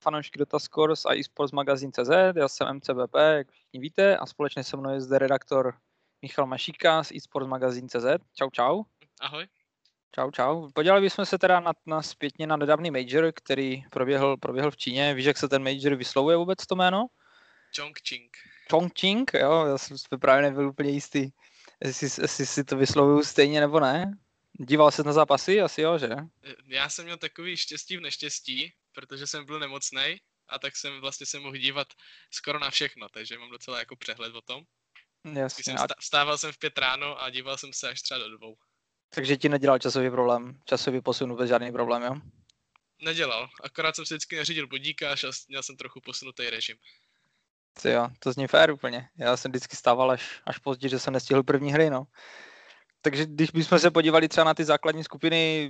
fanoušky Dotascores a eSports Magazine.cz, já jsem MCBP, jak všichni víte, a společně se mnou je zde redaktor Michal Mašíka z eSports Magazine.cz. Čau, čau. Ahoj. Čau, čau. Podívali bychom se teda zpětně na nedávný major, který proběhl v Číně. Víš, jak se ten major vyslovuje vůbec to jméno? Chongqing. Chongqing, jo, já jsem právě nebyl úplně jistý, jestli si to vyslovuju stejně nebo ne. Díval se na zápasy? Asi jo, že? Já jsem měl takový štěstí v neštěstí, protože jsem byl nemocnej a tak jsem vlastně se mohl dívat skoro na všechno, takže mám docela jako přehled o tom. Jasně. Vstával jsem v 5 ráno a díval jsem se až třeba do 2. Takže ti nedělal časový posun vůbec žádný problém, jo? Nedělal, akorát jsem si vždycky neřídil budíka a měl jsem trochu posunutý režim. Jo, to zní fér úplně. Já jsem vždycky stával až později, že jsem nestihl první hry, no. Takže když bychom se podívali třeba na ty základní skupiny,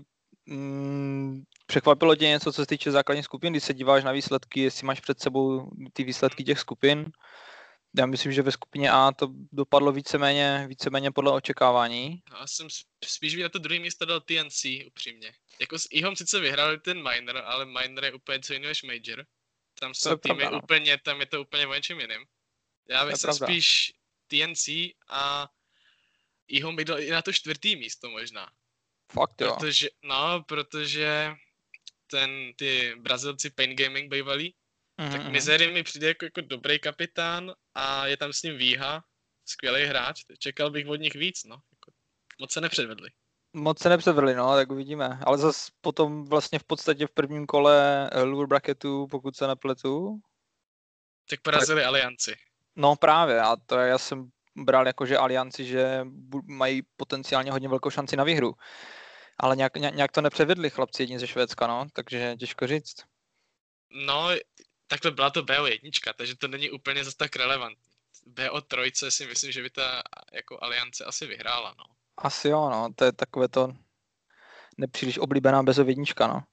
překvapilo tě něco, co se týče základních skupin, když se díváš na výsledky, jestli máš před sebou ty výsledky těch skupin? Já myslím, že ve skupině A to dopadlo víceméně podle očekávání. Já jsem spíš na to druhé místo dal TNC, upřímně. Jako s IHOM sice vyhrál ten minor, ale minor je úplně co jiného než major. Tam jsou týmy úplně, tam je to úplně o něčem jiným. Já bych spíš TNC a IHOM bych dal i na to 4. místo možná. Fakt jo. Protože ty Brazilci Pain Gaming bývalí, tak Misery mi přijde jako dobrý kapitán a je tam s ním Víha, skvělý hráč, čekal bych od nich víc, no. Jako, moc se nepředvedli, no, tak uvidíme. Ale zase potom vlastně v podstatě v prvním kole lower bracketu, pokud se nepletu. Tak porazili Alianci. No právě, a to já jsem bral jako, že Alianci, že mají potenciálně hodně velkou šanci na výhru. Ale nějak to nepředvedli chlapci jedni ze Švédska, no, takže těžko říct. No, takhle byla to BO1, takže to není úplně zase tak relevantní. BO3 si myslím, že by ta jako Aliance asi vyhrála, no. Asi jo, no, to je takové to nepříliš oblíbená BO1, no.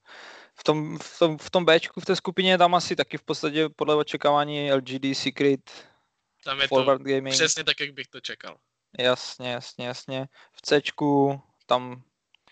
V tom Bčku, v té skupině tam asi taky v podstatě podle očekávání LGD, Secret, tam je Forward to Gaming. Přesně tak, jak bych to čekal. Jasně. V Cčku tam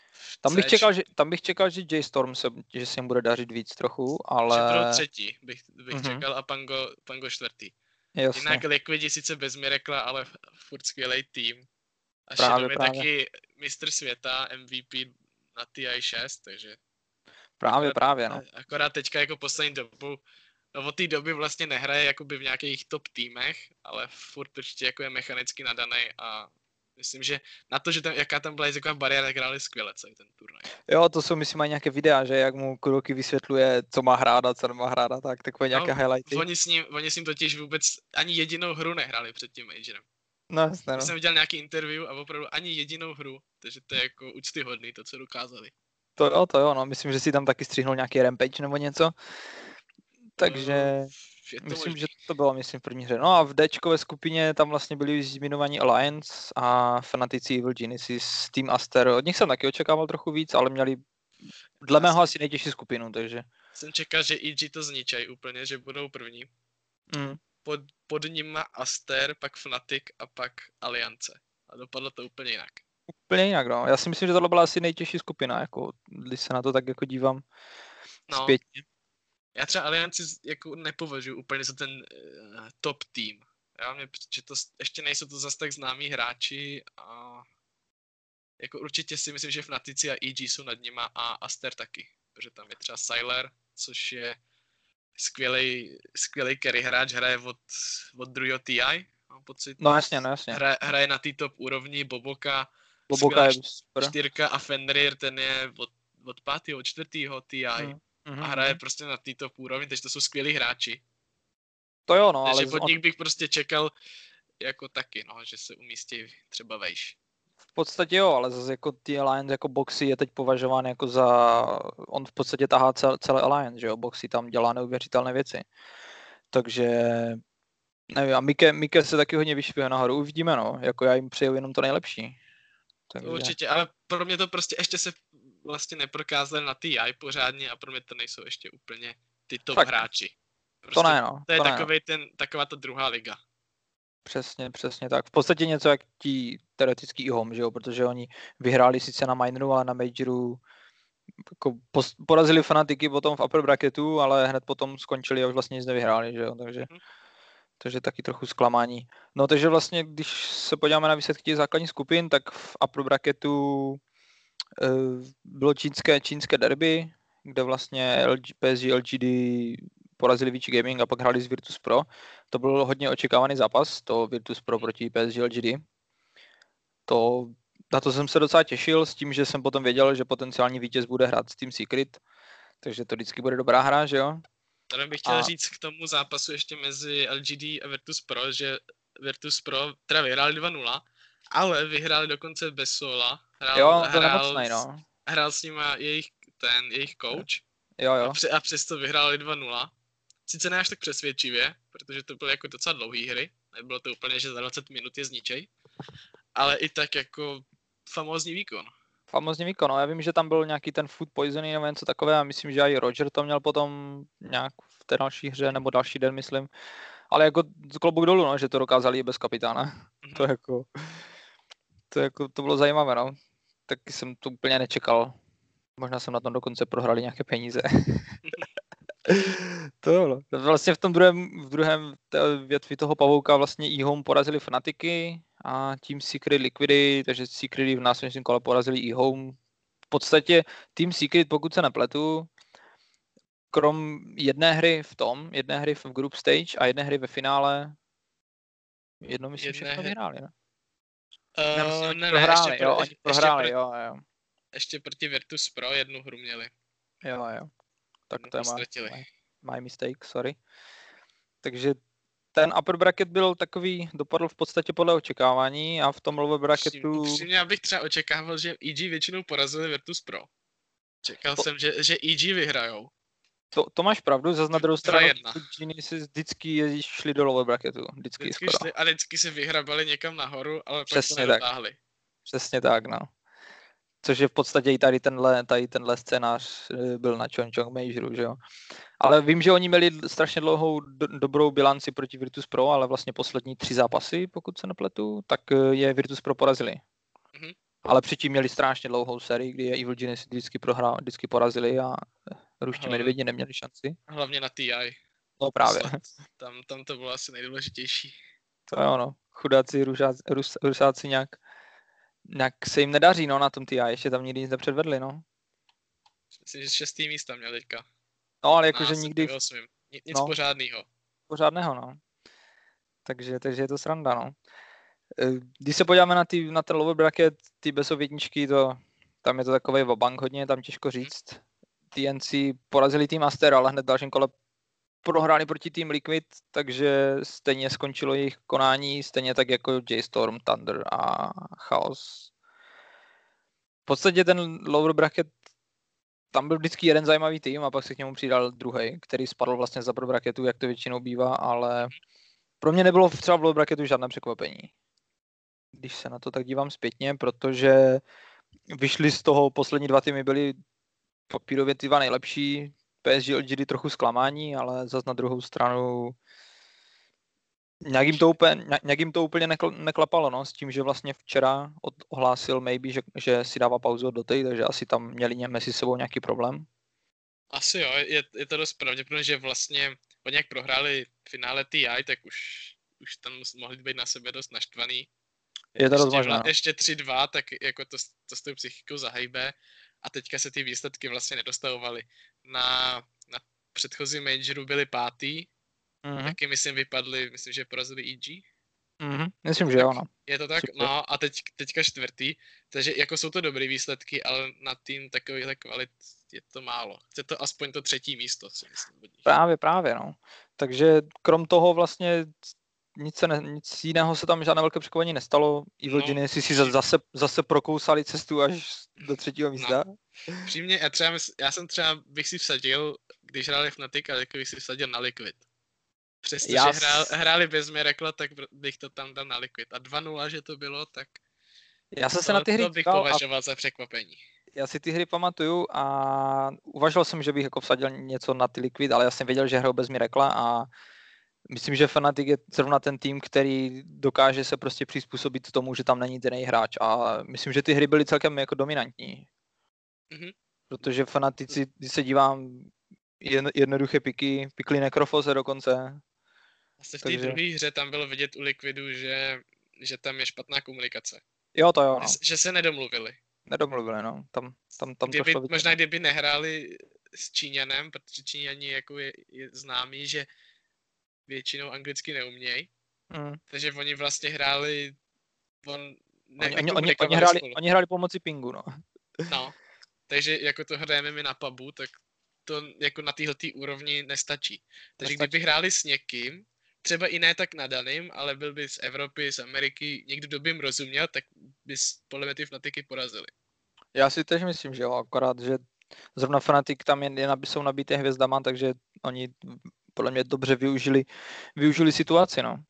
bych čekal, že J-Storm že se jim bude dařit víc trochu, ale... Že budou 3. bych čekal a Pango 4. Jasně. Jinak Liquidi sice bez Mirakla, ale furt skvělej tým. A právě. je taky mistr světa, MVP na TI6, takže... Právě, no. Akorát teďka jako poslední dobu, no od té doby vlastně nehraje jakoby v nějakých top týmech, ale furt určitě jako je mechanicky nadaný a myslím, že na to, že jaká tam byla jazyková bariéra, tak hráli skvěle celý ten turnaj. Jo, to jsou myslím aj nějaké videa, že jak mu Kuroky vysvětluje, co má hrát a co nemá hrát a tak, takové nějaké highlighty. Oni s ním totiž vůbec ani jedinou hru nehráli před tím majorem. No jasně, no. Jsem viděl nějaký interview a opravdu ani jedinou hru, takže to je jako úctyhodný to, co dokázali. To jo, no, myslím, že si tam taky střihnul nějaký rampage nebo něco. Takže myslím, že to bylo v první hře. No a v Dčkové skupině tam vlastně byli zmiňovaní Alliance a fanatici Evil Genesis, Team Aster. Od nich jsem taky očekával trochu víc, ale měli dle mého asi nejtěžší skupinu, takže... Jsem čekal, že EG to zničají úplně, že budou první. Pod nima Aster, pak Fnatic a pak Aliance. A dopadlo to úplně jinak. Úplně jinak, no. Já si myslím, že tohle byla asi nejtěžší skupina, jako, když se na to tak jako dívám zpětně. Já třeba Alianci jako nepovažuji úplně za ten top tým. Že to ještě nejsou to zase tak známí hráči a jako určitě si myslím, že Fnatici a EG jsou nad nima a Aster taky. Protože tam je třeba Sylar, což je skvělej carry hráč, hraje od druhého TI, mám pocit. No jasně. Hraje na té top úrovni, Boboka je 4 a Fenrir, ten je od 5. od 4. TI. A hraje prostě na té top úrovni, takže to jsou skvělí hráči. To jo, no, takže od nich bych prostě čekal jako taky, no, že se umístí třeba vejš. V podstatě jo, ale zase jako ty Alliance jako Boxy je teď považován jako za... On v podstatě tahá celé Alliance, že jo, Boxy tam dělá neuvěřitelné věci. Takže... Nevím, a Mike se taky hodně vyšpěje nahoru, uvidíme, no, jako já jim přeju jenom to nejlepší. Takže... Určitě, ale pro mě to prostě ještě se vlastně neprokázali na TI pořádně a pro mě to nejsou ještě úplně ty top hráči. Prostě to ne, no. To je taková ta druhá liga. Přesně tak. V podstatě něco jak ti teoretický IHOM, že jo, protože oni vyhráli sice na minoru, ale na majoru jako porazili Fanatiky potom v upper bracketu, ale hned potom skončili a už vlastně nic nevyhráli, že jo, takže taky trochu zklamání. No takže vlastně, když se podíváme na výsledky těch základních skupin, tak v upper bracketu bylo čínské derby, kde vlastně PSG LGD porazili VG Gaming a pak hráli z Virtus Pro. To byl hodně očekávaný zápas, to Virtus Pro proti PSG LGD. Na to jsem se docela těšil s tím, že jsem potom věděl, že potenciální vítěz bude hrát s Team Secret, takže to vždycky bude dobrá hra, že jo? Tady bych chtěl říct k tomu zápasu ještě mezi LGD a Virtus Pro, že Virtus Pro teda vyhráli 2-0, ale vyhráli dokonce bez sola. Hrál s nima jejich coach. Jo. A přesto vyhráli 2-0. Sice ne až tak přesvědčivě, protože to byly jako docela dlouhé hry. Nebylo to úplně, že za 20 minut je zničej. Ale i tak jako famózní výkon. No. Já vím, že tam byl nějaký ten food poisoning nebo něco takové a myslím, že i Roger to měl potom nějak v té další hře nebo další den, myslím. Ale jako klobouk dolů, no, že to dokázali i bez kapitána. Mm-hmm. To bylo zajímavé, no. Taky jsem to úplně nečekal. Možná jsem na tom dokonce prohrali nějaké peníze. To jo. Vlastně v druhém větvi toho pavouka vlastně eHome porazili Fanatiky a Team Secret Liquidy, takže Secrety v následném kole porazili eHome. V podstatě Team Secret, pokud se nepletu, krom jedné hry v group stage a jedné hry ve finále, myslím, všechno vyhráli, ne? Oni prohráli, jo. Ještě proti Virtus Pro jednu hru měli. Jo. Tak to je my mistake, sorry. Takže ten upper bracket byl takový, dopadl v podstatě podle očekávání a v tom lower bracketu... Upřímně, já bych třeba očekával, že EG většinou porazili Virtus Pro. Čekal jsem, že EG vyhrajou. To máš pravdu, zase na druhou stranu Geniusi vždycky šli do lower bracketu. Vždycky šli a vždycky si vyhrabali někam nahoru, ale pak se nedotáhli. Přesně tak, no. Což je v podstatě i tady tenhle scénář byl na Chongqing Majoru, že jo. Ale vím, že oni měli strašně dlouhou dobrou bilanci proti Virtus Pro, ale vlastně poslední 3 zápasy, pokud se nepletu, tak je Virtus Pro porazili. Mm-hmm. Ale předtím měli strašně dlouhou sérii, kdy je Evil Genius vždycky porazili a ruští medvědi neměli šanci. Hlavně na TI. No právě. Tam to bylo asi nejdůležitější. To je ono. Chudáci Rusáci nějak se jim nedaří, no, na tom TI. Ještě tam nikdy nic nepředvedli, no. Myslím, že 6. místa měl teďka. No, ale jakože nikdy... Nic pořádného. Pořádného, no. Takže je to sranda, no. Když se podíváme na ten lower bracket, ty bezovětničky, tam je to takovej vabank hodně, tam těžko říct. TNC porazili tým Aster, ale hned v dalším kole prohráli proti tým Liquid, takže stejně skončilo jejich konání, stejně tak jako J-Storm, Thunder a Chaos. V podstatě ten lower bracket, tam byl vždycky jeden zajímavý tým a pak se k němu přidal druhý, který spadl vlastně za pro bracketu, jak to většinou bývá, ale pro mě nebylo třeba v lower bracketu žádné překvapení. Když se na to tak dívám zpětně, protože vyšli z toho, poslední 2 týmy byly papírově ty 2 nejlepší, PSG LGD trochu zklamání, ale zase na druhou stranu nějak jim to úplně neklapalo, no, s tím, že vlastně včera ohlásil Maybe, že si dává pauzu od doty, takže asi tam měli mezi sebou nějaký problém. Asi jo, je to dost pravděpodobné, že vlastně oni jak prohráli finále TI, tak už tam mohli být na sebe dost naštvaný. Je to dost možná. Ještě 3-2, tak jako to s tou psychikou zahejbe a teďka se ty výsledky vlastně nedostavovaly. Na předchozí majoru byli 5. Taky vypadli, že porazili EG. Myslím, že jo, no. Je to tak, no a teďka 4. Takže jako jsou to dobrý výsledky, ale na tým takovýhle kvalit je to málo. Chce to aspoň to 3. místo, si myslím. Právě, no. Takže krom toho vlastně nic jiného se tam žádné velké překvapení nestalo. Evil Genius si zase prokousali cestu až do 3. místa. No. Přímě, já jsem třeba bych si vsadil, když hráli Fnatic, ale bych si vsadil na Liquid. Přestože hráli bez Miracle, tak bych to tam dal na Liquid. A 2-0, že to bylo, tak já jsem se na ty hry bych považoval za překvapení. Já si ty hry pamatuju a uvažoval jsem, že bych jako vsadil něco na ty Liquid, ale já jsem věděl, že hrajou bez Miracle a myslím, že Fnatic je zrovna ten tým, který dokáže se prostě přizpůsobit tomu, že tam není ten hráč a myslím, že ty hry byly celkem jako dominantní. protože fanatici, když se dívám, jednoduché piky, pikli Necrofose dokonce. Asi v té druhé hře tam bylo vidět u Liquidu, že tam je špatná komunikace. Jo, to jo, no. Že se nedomluvili. Nedomluvili, no. Tam kdyby, to šlo možná kdyby nehráli s Číňanem, protože Číňani jako je známý, že většinou anglicky neumějí. Takže oni vlastně hráli... Oni hráli pomocí pingu, no. No, takže jako to hrajeme my na pubu, tak to jako na téhletý úrovni nestačí. Takže kdyby hráli s někým, třeba i ne tak nadaným, ale byl by z Evropy, z Ameriky, někdo, kdo by jim rozuměl, tak bys podle mě ty Fnatiky porazili. Já si tež myslím, že jo, akorát, že zrovna Fnatic tam jsou nabité hvězdama, takže oni podle mě dobře využili situaci, no.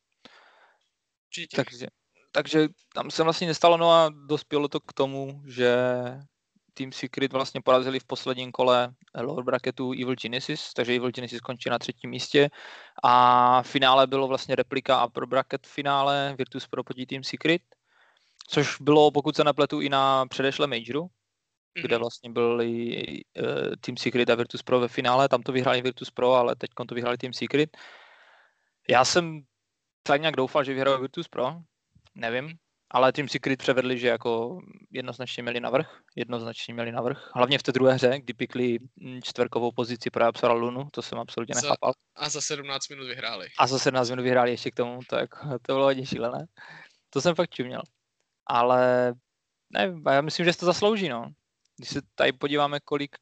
Takže tam se vlastně nestalo, no a dospělo to k tomu, že Team Secret vlastně porazili v posledním kole lower bracketu Evil Genesis, takže Evil Genesis končí na 3. místě a finále bylo vlastně replika upper bracket finále Virtus Pro proti Team Secret, což bylo, pokud se nepletu, i na předešlém majoru, kde vlastně byli Team Secret a Virtus Pro ve finále, tam to vyhráli Virtus Pro, ale teď to vyhráli Team Secret. Já jsem tak nějak doufal, že vyhrají Virtus Pro, nevím, ale Team Secret převedli, že jako jednoznačně měli navrch. Hlavně v té druhé hře, kdy pikli 4. pozici pro Apsara Lunu, to jsem absolutně nechápal. A za 17 minut vyhráli. Ještě k tomu, to bylo hodně šílené. To jsem fakt čuměl. Ale nevím, já myslím, že se to zaslouží, no. Když se tady podíváme, kolik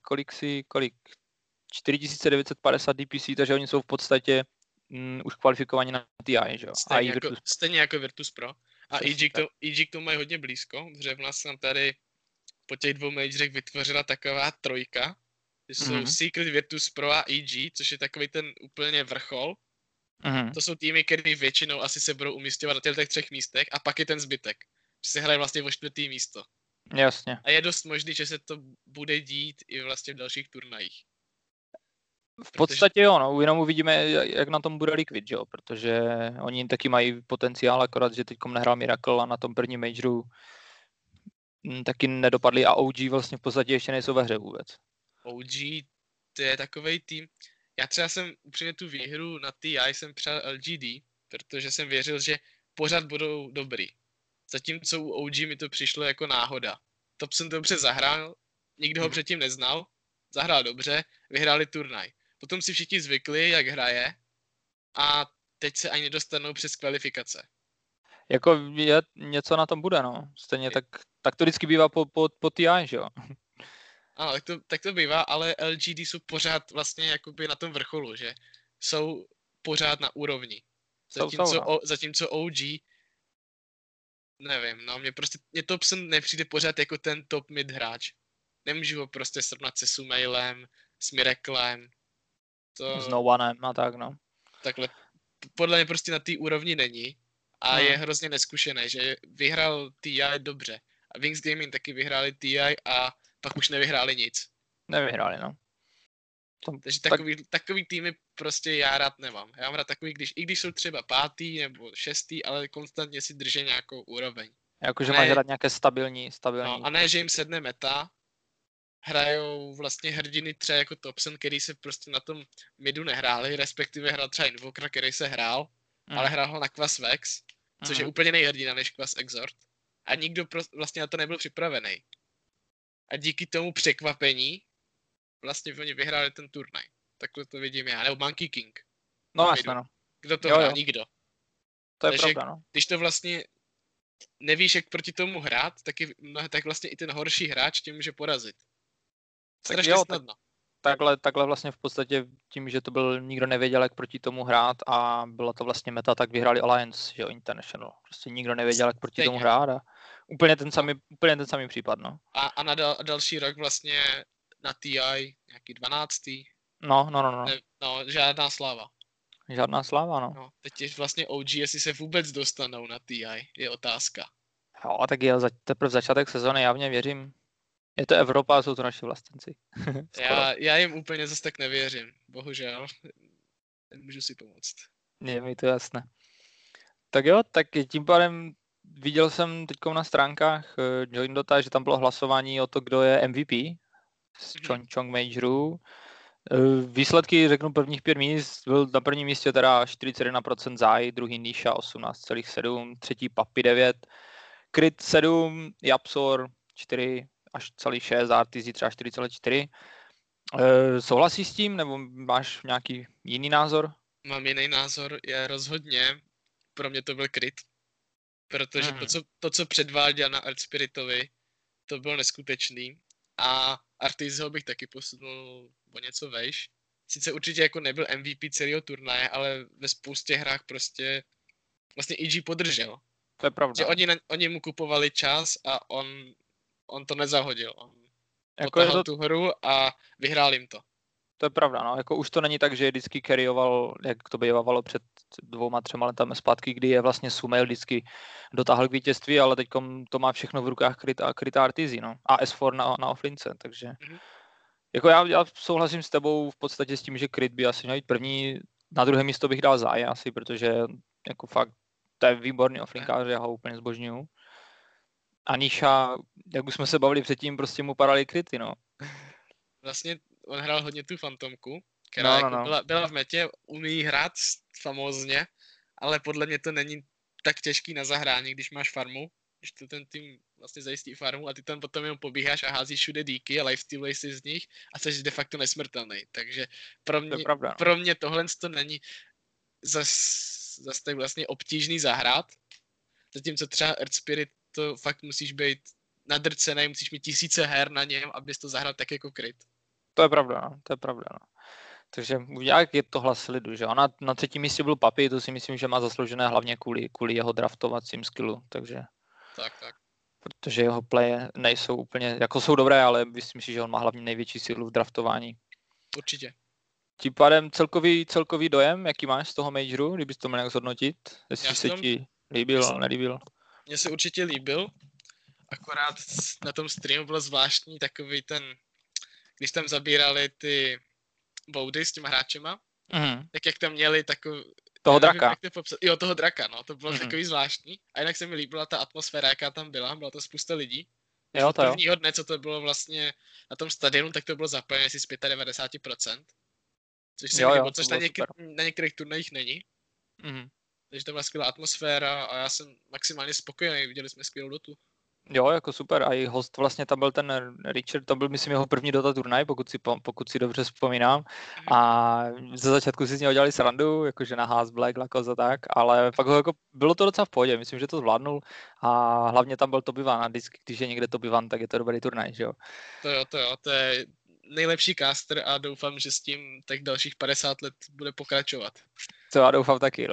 4950 DPC, takže oni jsou v podstatě už kvalifikovaní na TI, že jo. Stejně jako Virtus Pro. A EG k tomu mají hodně blízko, protože v nás tam tady po těch 2 majorech vytvořila taková trojka, že jsou Secret, Virtus Pro a EG, což je takový ten úplně vrchol. To jsou týmy, které většinou asi se budou umístěvat na těch 3 místech a pak je ten zbytek. Že se hraje vlastně o 4. místo. Jasně. A je dost možný, že se to bude dít i vlastně v dalších turnajích. V podstatě jo, no, jenom uvidíme, jak na tom bude Liquid, jo, protože oni taky mají potenciál, akorát, že teď nehrál Miracle a na tom prvním majoru taky nedopadli a OG vlastně v podstatě ještě nejsou ve hře vůbec. OG, to je takovej tým, já třeba jsem upřímně tu výhru na TI jsem přál LGD, protože jsem věřil, že pořád budou dobrý. Zatímco u OG mi to přišlo jako náhoda. Top jsem dobře zahrál, nikdo ho předtím neznal, zahrál dobře, vyhráli turnaj. Potom si všichni zvykli, jak hraje a teď se ani nedostanou přes kvalifikace. Jako něco na tom bude, no. Stejně tak to vždycky bývá po TI, že jo? Ano, tak to bývá, ale LGD jsou pořád vlastně jakoby na tom vrcholu, že jsou pořád na úrovni. Zatímco OG, nevím, no mě Topson nepřijde pořád jako ten top mid hráč. Nemůžu ho prostě srovnat se Sumailem, s Miraclem. S No Onem a tak, no. Takhle, podle mě prostě na té úrovni není a je hrozně neskušený, že vyhrál TI dobře. A Wings Gaming taky vyhráli TI a pak už nevyhráli nic. Nevyhráli, no. Takže takový týmy prostě já rád nemám. Já mám rád takový, i když jsou třeba 5. nebo 6., ale konstantně si drží nějakou úroveň. Jakože máš rád nějaké stabilní. No, a ne, že jim sedne meta, hrajou vlastně hrdiny třeba jako Topson, který se prostě na tom midu nehráli, respektive hrál třeba Invoker, který se hrál, ale hrál ho na Quas Vex, což je úplně nejhrdina než Quas Exort. A nikdo vlastně na to nebyl připravený. A díky tomu překvapení vlastně oni vyhráli ten turnaj. Takhle to vidím já. Nebo Monkey King. No jasně, no. Kdo to hrál? Nikdo. To je pravda, no. Když to vlastně nevíš, jak proti tomu hrát, tak vlastně i ten horší hráč tě může porazit. Strašně snadno. Takhle vlastně v podstatě tím, že to byl, nikdo nevěděl, jak proti tomu hrát a byla to vlastně meta, tak vyhráli Alliance, že jo, International. Prostě nikdo nevěděl, jak proti tomu hrát a úplně ten samý případ, no. A na další rok vlastně na TI nějaký 12. No. No, žádná sláva. Žádná sláva, no. Teď je vlastně OG, jestli se vůbec dostanou na TI, je otázka. Jo, tak je teprve začátek sezóny, já v ně věřím. Je to Evropa a jsou to naši vlastenci. Já jim úplně zase tak nevěřím, bohužel. Nemůžu si pomoct. Je mi to jasné. Tak jo, tak tím pádem viděl jsem teď na stránkách Joindota, že tam bylo hlasování o to, kdo je MVP z Chongqing Majoru. Výsledky, řeknu, prvních 5 míst, byl na prvním místě teda 41% Zai, druhý Nisha 18,7, třetí Papi 9, Crit 7, Yapsor 4 až celý 6, RTZ třeba 4,4. Souhlasíš s tím, nebo máš nějaký jiný názor? Mám jiný názor, je rozhodně, pro mě to byl Crit, protože to, co předváděl na Earth Spiritovi, to bylo neskutečný a Artizeho bych taky posunul o něco vejš. Sice určitě jako nebyl MVP celého turnaje, ale ve spoustě hrách prostě vlastně EG podržel. To je pravda. Že oni mu kupovali čas a on to nezahodil. On jako potáhl tu hru a vyhrál jim to. To je pravda, no. Jako už to není tak, že vždycky carryoval, jak to bývalo před 2-3 letami zpátky, kdy je vlastně Sumail vždycky dotáhl k vítězství, ale teď to má všechno v rukách Kryta Artizy, no. A S4 na offlince, takže jako já souhlasím s tebou v podstatě s tím, že Kryt by asi měl být první, na druhé místo bych dal Zai asi, protože jako fakt to je výborný offlinkář, já ho úplně zbožňuju. A Nisha, jak už jsme se bavili předtím, prostě mu padaly kryty, no. Vlastně on hrál hodně tu fantomku, která byla v metě, umí hrát famózně, ale podle mě to není tak těžký na zahrání, když máš farmu, když to ten tým vlastně zajistí farmu a ty tam potom jenom pobíháš a házíš všude díky a lifestealuješ si z nich a jsi de facto nesmrtelný. Takže pro mě tohle to není zase tak vlastně obtížný zahrát, zatímco třeba Earth Spirit to fakt musíš být nadrcený, musíš mít tisíce her na něm, abys to zahrál tak jako Crit. To je pravda, no. Takže jak je to hlas lidu, že na třetím místě byl Papi, to si myslím, že má zasloužené hlavně kvůli jeho draftovacím skillu, takže. Tak. Protože jeho playe nejsou úplně, jako jsou dobré, ale myslím si, že on má hlavně největší sílu v draftování. Určitě. Tím pádem celkový dojem, jaký máš z toho majoru, kdybys to měl nějak zhodnotit, jestli se ti líbil, nelíbil? Mně se určitě líbil, akorát na tom streamu bylo zvláštní takový ten, když tam zabírali ty boudy s těma hráčema, tak jak tam měli takový... Toho draka. Jo, toho draka, no, to bylo takový zvláštní. A jinak se mi líbila ta atmosféra, jaká tam byla to spousta lidí. Jo, to prvního dne, co to bylo vlastně na tom stadionu, tak to bylo zapojené asi z 95%. Což se mi líbilo, což na některých turnajích není. Takže to byla skvělá atmosféra a já jsem maximálně spokojený, viděli jsme skvělou dotu. Jo, jako super. A i host vlastně tam byl ten Richard, to byl myslím jeho první Dota turnaj, pokud si dobře vzpomínám. A ze začátku si z něho dělali srandu, jakože na Haas, Black, Lakos a tak, ale pak bylo to docela v pohodě, myslím, že to zvládnul a hlavně tam byl Top Ivan a vždycky, když je někde Top Ivan, tak je to dobrý turnaj, že jo? To je nejlepší caster a doufám, že s tím tak dalších 50 let bude pokračovat. To já doufám taky.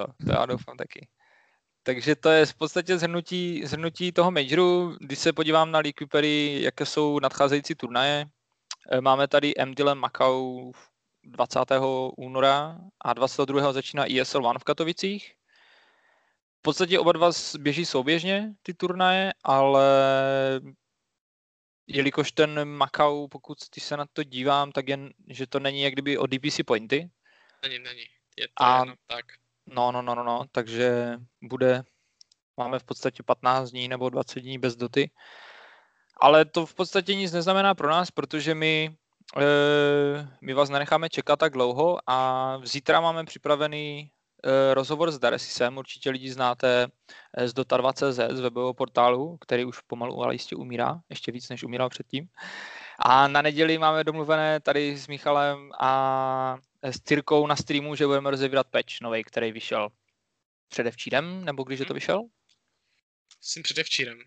Takže to je v podstatě zhrnutí toho majoru. Když se podívám na League Vipery, jaké jsou nadcházející turnaje, máme tady MDLM Macau 20. února a 22. začíná ESL One v Katovicích. V podstatě oba dva běží souběžně ty turnaje, ale jelikož ten Macau, pokud se na to dívám, tak jen, že to není jak kdyby o DPC pointy. Není. Je to jenom tak. No, takže máme v podstatě 15 dní nebo 20 dní bez doty. Ale to v podstatě nic neznamená pro nás, protože my vás nenecháme čekat tak dlouho a zítra máme připravený rozhovor s Daresisem, určitě lidi znáte z Dota2.cz, z webového portálu, který už pomalu ale jistě umírá, ještě víc než umíral předtím. A na neděli máme domluvené tady s Michalem a s Cyrkou na streamu, že budeme rozevírat patch novej, který vyšel předevčírem, nebo když je to vyšel? Jsem předevčírem.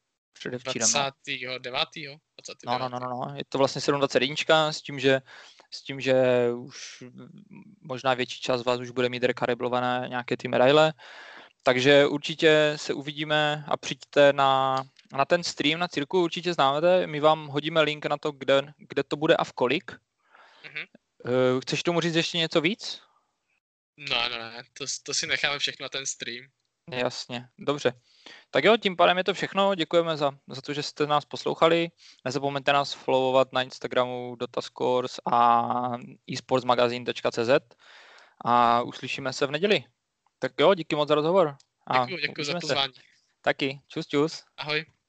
29. No. Je to vlastně 7.21 s tím, že už možná větší část z vás už bude mít rekareblované nějaké ty medaile. Takže určitě se uvidíme a přijďte na ten stream na Cirku, určitě znáte. My vám hodíme link na to, kde to bude a v kolik. Chceš tomu říct ještě něco víc? No, to si necháme všechno na ten stream. Jasně, dobře. Tak jo, tím pádem je to všechno. Děkujeme za to, že jste nás poslouchali. Nezapomeňte nás followovat na Instagramu Dotascores a esportsmagazine.cz a uslyšíme se v neděli. Tak jo, díky moc za rozhovor. Děkuji za pozvání. Taky. Čus. Ahoj.